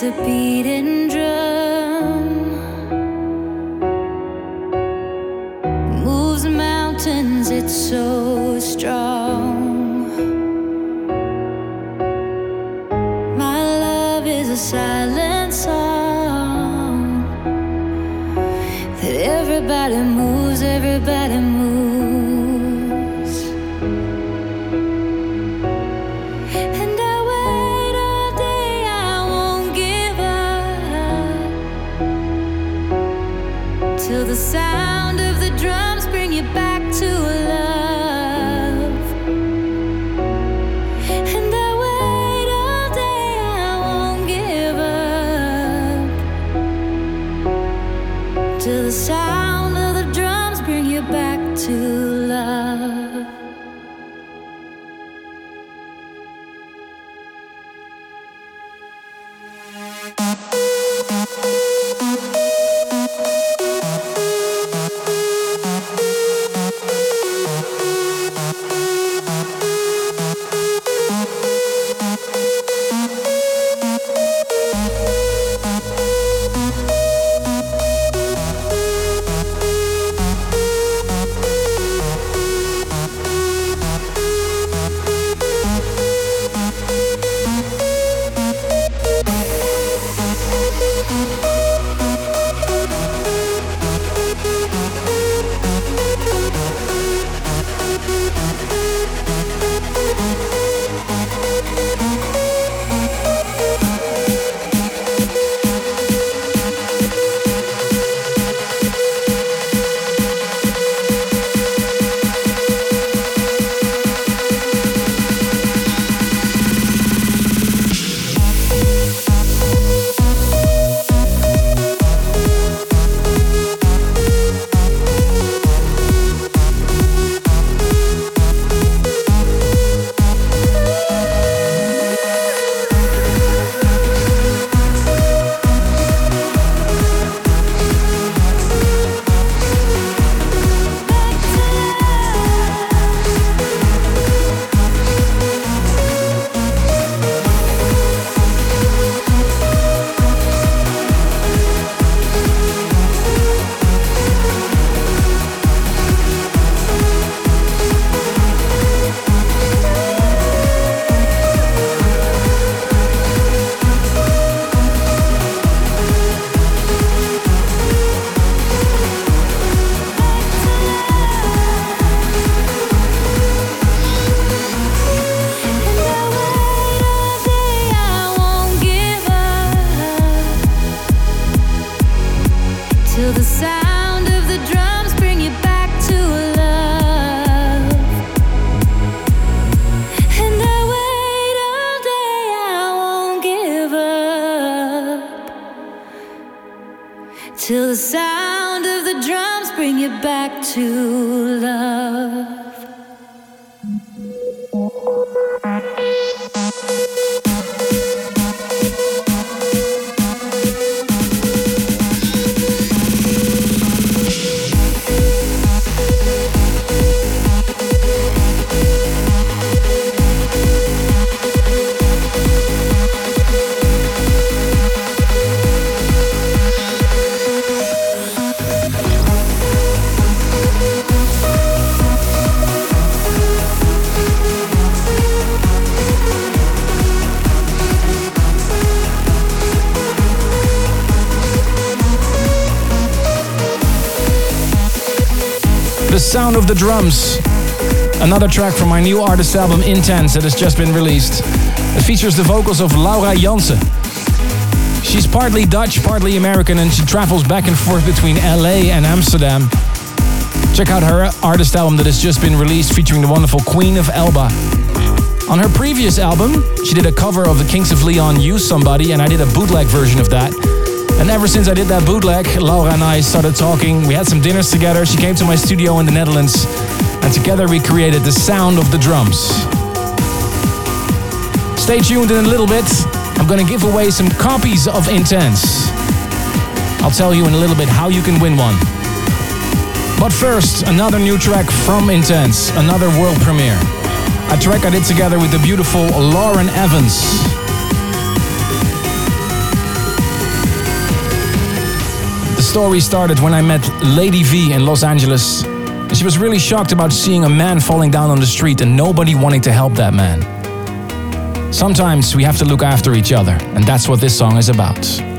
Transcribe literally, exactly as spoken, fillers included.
a beating drum, moves mountains, it's so strong. My love is a silent song that everybody moves, everybody moves. Till the sound of the drums bring you back to love. And I wait all day, I won't give up. Till the sound of the drums bring you back to love. Till the sound of the drums bring you back to love. The Sound of the Drums. Another track from my new artist album Intense that has just been released. It features the vocals of Laura Jansen. She's partly Dutch, partly American, and she travels back and forth between L A and Amsterdam. Check out her artist album that has just been released featuring the wonderful Queen of Elba. On her previous album, she did a cover of the Kings of Leon, Use Somebody, and I did a bootleg version of that. And ever since I did that bootleg, Laura and I started talking. We had some dinners together. She came to my studio in the Netherlands, and together we created The Sound of the Drums. Stay tuned in a little bit. I'm gonna give away some copies of Intense. I'll tell you in a little bit how you can win one. But first, another new track from Intense, another world premiere. A track I did together with the beautiful Lauren Evans. story started when I met Lady V in Los Angeles. She was really shocked about seeing a man falling down on the street and nobody wanting to help that man. Sometimes we have to look after each other, and that's what this song is about.